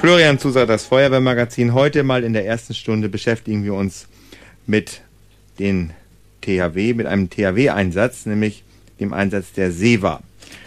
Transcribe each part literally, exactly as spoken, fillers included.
Florian Zuser, das Feuerwehrmagazin. Heute mal in der ersten Stunde beschäftigen wir uns mit den T H W, mit einem T H W-Einsatz, nämlich dem Einsatz der SEWA.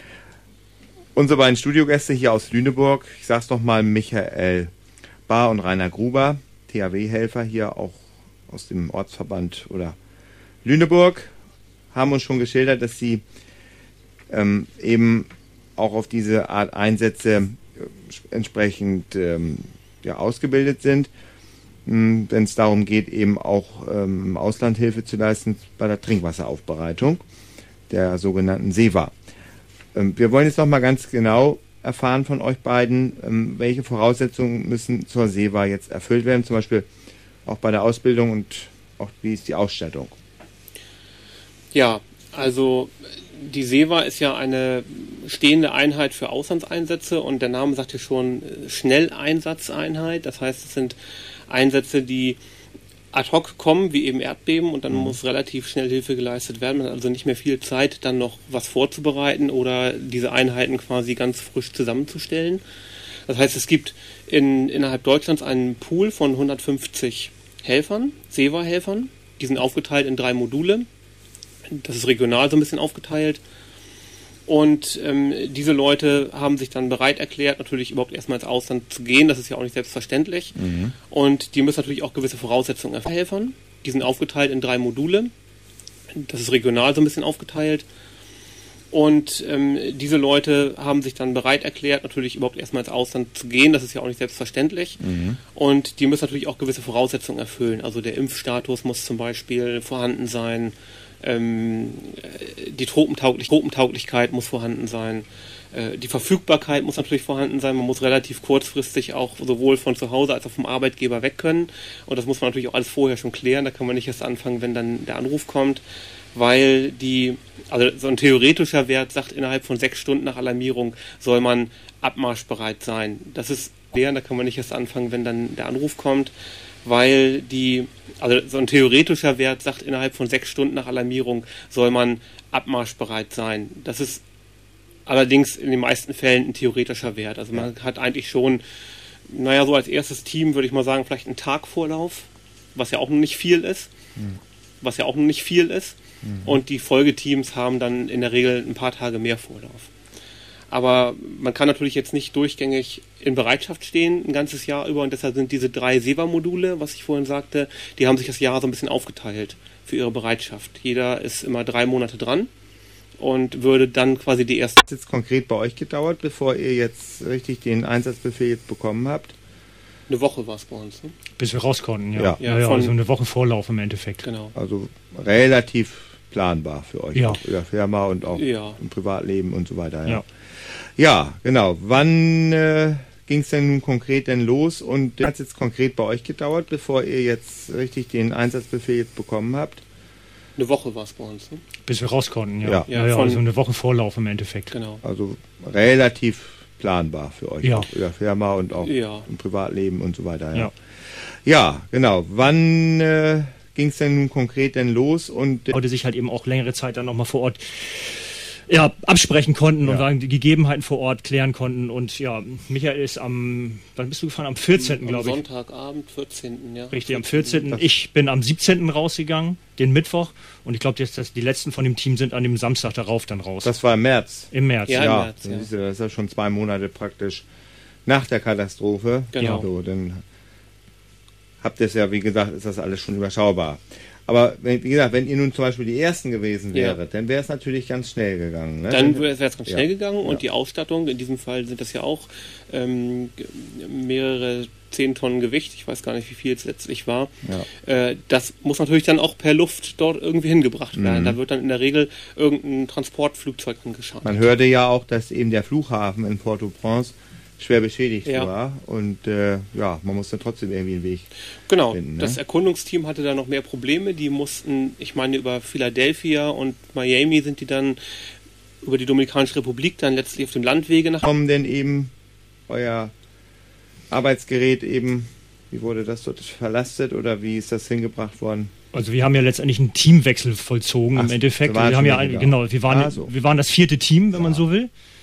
Unsere beiden Studiogäste hier aus Lüneburg, ich sag's noch mal, Michael Bahr und Rainer Gruber, T H W-Helfer hier auch aus dem Ortsverband oder Lüneburg, haben uns schon geschildert, dass sie ähm, eben auch auf diese Art Einsätze entsprechend ähm, ja, ausgebildet sind, wenn es darum geht, eben auch ähm, im Ausland Hilfe zu leisten bei der Trinkwasseraufbereitung, der sogenannten SEWA. Ähm, wir wollen jetzt noch mal ganz genau erfahren von euch beiden, ähm, welche Voraussetzungen müssen zur SEWA jetzt erfüllt werden, zum Beispiel auch bei der Ausbildung, und auch wie ist die Ausstattung? Ja, also die SEWA ist ja eine stehende Einheit für Auslandseinsätze und der Name sagt ja schon Schnelleinsatzeinheit. Das heißt, es sind Einsätze, die ad hoc kommen, wie eben Erdbeben, und dann mhm. muss relativ schnell Hilfe geleistet werden. Man hat also nicht mehr viel Zeit, dann noch was vorzubereiten oder diese Einheiten quasi ganz frisch zusammenzustellen. Das heißt, es gibt in, innerhalb Deutschlands einen Pool von hundertfünfzig Helfern, SEWA-Helfern. Die sind aufgeteilt in drei Module. Das ist regional so ein bisschen aufgeteilt. Und ähm, diese Leute haben sich dann bereit erklärt, natürlich überhaupt erstmal ins Ausland zu gehen. Das ist ja auch nicht selbstverständlich. Mhm. Und die müssen natürlich auch gewisse Voraussetzungen erhelfen. Die sind aufgeteilt in drei Module. Das ist regional so ein bisschen aufgeteilt. Und ähm, diese Leute haben sich dann bereit erklärt, natürlich überhaupt erstmal ins Ausland zu gehen. Das ist ja auch nicht selbstverständlich. Mhm. Und die müssen natürlich auch gewisse Voraussetzungen erfüllen. Also der Impfstatus muss zum Beispiel vorhanden sein. Ähm, die Tropentauglich- Tropentauglichkeit muss vorhanden sein. Äh, die Verfügbarkeit muss natürlich vorhanden sein. Man muss relativ kurzfristig auch sowohl von zu Hause als auch vom Arbeitgeber weg können. Und das muss man natürlich auch alles vorher schon klären. Da kann man nicht erst anfangen, wenn dann der Anruf kommt. Weil die, also so ein theoretischer Wert sagt, innerhalb von sechs Stunden nach Alarmierung soll man abmarschbereit sein. Das ist klären, da kann man nicht erst anfangen, wenn dann der Anruf kommt. Weil die, also so ein theoretischer Wert sagt, innerhalb von sechs Stunden nach Alarmierung soll man abmarschbereit sein. Das ist allerdings in den meisten Fällen ein theoretischer Wert. Also man hat eigentlich schon, naja, so als erstes Team würde ich mal sagen, vielleicht einen Tagvorlauf, was ja auch noch nicht viel ist, mhm. was ja auch noch nicht viel ist. Mhm. Und die Folgeteams haben dann in der Regel ein paar Tage mehr Vorlauf. Aber man kann natürlich jetzt nicht durchgängig in Bereitschaft stehen, ein ganzes Jahr über. Und deshalb sind diese drei SEWA-Module, was ich vorhin sagte, die haben sich das Jahr so ein bisschen aufgeteilt für ihre Bereitschaft. Jeder ist immer drei Monate dran und würde dann quasi die erste... Was hat jetzt konkret bei euch gedauert, bevor ihr jetzt richtig den Einsatzbefehl jetzt bekommen habt? Eine Woche war es bei uns. Ne? Bis wir raus konnten, ja. Ja, ja, ja also eine Woche Vorlauf im Endeffekt. Genau. Also relativ planbar für euch, ja. in der Firma und auch ja. im Privatleben und so weiter. Ja, ja. ja genau. Wann äh, ging es denn nun konkret denn los und hat es jetzt konkret bei euch gedauert, bevor ihr jetzt richtig den Einsatzbefehl jetzt bekommen habt? Eine Woche war es bei uns. Ne? Bis wir raus konnten, ja. Ja, ja, ja also eine Woche Vorlauf im Endeffekt. Genau. Also relativ planbar für euch, ja. in der Firma und auch ja. im Privatleben und so weiter. Ja, ja. ja genau. Wann äh, ging es denn nun konkret denn los? Und Leute sich halt eben auch längere Zeit dann nochmal vor Ort ja, absprechen konnten ja. und sagen, die Gegebenheiten vor Ort klären konnten. Und ja, Michael ist am, wann bist du gefahren? Am vierzehnten glaube ich. Am Sonntagabend, vierzehnten Ja. Richtig, am vierzehnten Ich bin am siebzehnten rausgegangen, den Mittwoch. Und ich glaube, jetzt, dass die letzten von dem Team sind an dem Samstag darauf dann raus. Das war im März? Im März. Ja, ja, im März, ja. Das, ist, das ist ja schon zwei Monate praktisch nach der Katastrophe. Genau. So, dann habt ihr es ja, wie gesagt, ist das alles schon überschaubar. Aber wenn, wie gesagt, wenn ihr nun zum Beispiel die Ersten gewesen wäret, ja. dann wäre es natürlich ganz schnell gegangen. Ne? Dann wäre es ganz schnell ja. gegangen und ja. die Ausstattung, in diesem Fall sind das ja auch ähm, mehrere zehn Tonnen Gewicht, ich weiß gar nicht, wie viel es letztlich war. Ja. Äh, das muss natürlich dann auch per Luft dort irgendwie hingebracht werden. Mhm. Da wird dann in der Regel irgendein Transportflugzeug angeschaut. Man hörte ja auch, dass eben der Flughafen in Port-au-Prince schwer beschädigt ja. war und äh, ja, man musste trotzdem irgendwie einen Weg genau, finden. Ne? Das Erkundungsteam hatte da noch mehr Probleme, die mussten, ich meine über Philadelphia und Miami sind die dann über die Dominikanische Republik dann letztlich auf dem Landwege nach... Kommen denn eben euer Arbeitsgerät eben, wie wurde das dort verlastet oder wie ist das hingebracht worden? Also wir haben ja letztendlich einen Teamwechsel vollzogen. Ach, im Endeffekt. Wir haben ja, genau, wir waren, ah, so. wir waren das vierte Team, wenn ja. man so will.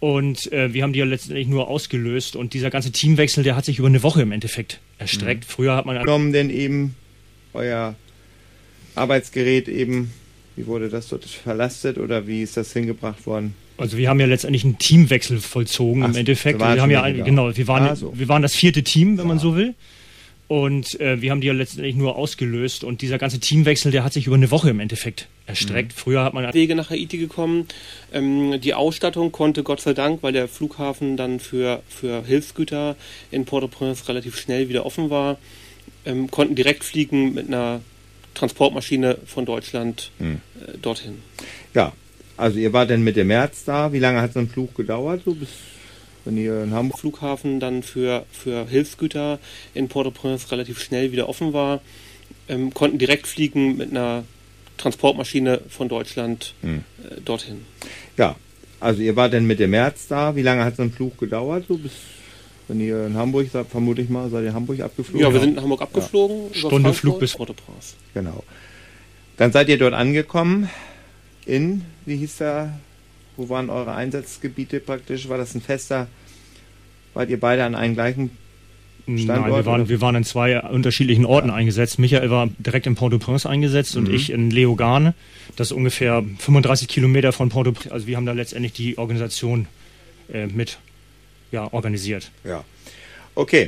Und äh, wir haben die ja letztendlich nur ausgelöst. Und dieser ganze Teamwechsel, der hat sich über eine Woche im Endeffekt erstreckt. Mhm. Früher hat man... Genommen denn eben euer Arbeitsgerät eben, wie wurde das dort verlastet oder wie ist das hingebracht worden? Also wir haben ja letztendlich einen Teamwechsel vollzogen. Ach, im Endeffekt. Wir haben ja ein, genau, wir waren, ah, so. wir waren das vierte Team, wenn ja. man so will. Und äh, wir haben die ja letztendlich nur ausgelöst. Und dieser ganze Teamwechsel, der hat sich über eine Woche im Endeffekt erstreckt. Mhm. Früher hat man... Wege nach Haiti gekommen. Ähm, die Ausstattung konnte Gott sei Dank, weil der Flughafen dann für, für Hilfsgüter in Port-au-Prince relativ schnell wieder offen war, ähm, konnten direkt fliegen mit einer Transportmaschine von Deutschland mhm. äh, dorthin. Ja, also ihr wart dann Mitte März da. Wie lange hat so ein Flug gedauert? So bis... Wenn ihr in Hamburg Flughafen dann für, für Hilfsgüter in Port-au-Prince relativ schnell wieder offen war, ähm, konnten direkt fliegen mit einer Transportmaschine von Deutschland hm. äh, dorthin. Ja, also ihr wart dann Mitte März da. Wie lange hat so ein Flug gedauert? So bis, wenn ihr in Hamburg seid, vermute ich mal, seid ihr in Hamburg abgeflogen? Ja, wir sind in Hamburg abgeflogen. Ja. Stunde Flug bis Port-au-Prince. Genau. Dann seid ihr dort angekommen in, wie hieß der... Wo waren eure Einsatzgebiete praktisch? War das ein fester, wart ihr beide an einem gleichen Standort? Nein, wir waren, wir waren in zwei unterschiedlichen Orten ja. eingesetzt. Michael war direkt in Port-au-Prince eingesetzt mhm. und ich in Leogane. Das ist ungefähr fünfunddreißig Kilometer von Port-au-Prince. Also wir haben da letztendlich die Organisation äh, mit ja, organisiert. Ja, okay.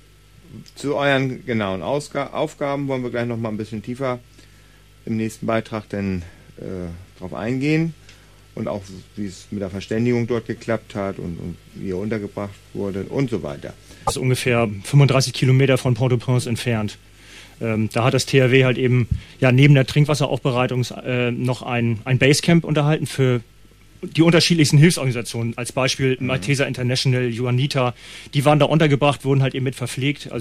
Zu euren genauen Ausg- Aufgaben wollen wir gleich noch mal ein bisschen tiefer im nächsten Beitrag denn äh, drauf eingehen. Und auch, wie es mit der Verständigung dort geklappt hat und, und wie ihr untergebracht wurde und so weiter. Das ist ungefähr fünfunddreißig Kilometer von Port-au-Prince entfernt. Ähm, da hat das T H W halt eben ja neben der Trinkwasseraufbereitung äh, noch ein, ein Basecamp unterhalten für die unterschiedlichsten Hilfsorganisationen. Als Beispiel mhm. Malteser International, Juanita, die waren da untergebracht, wurden halt eben mit verpflegt. Also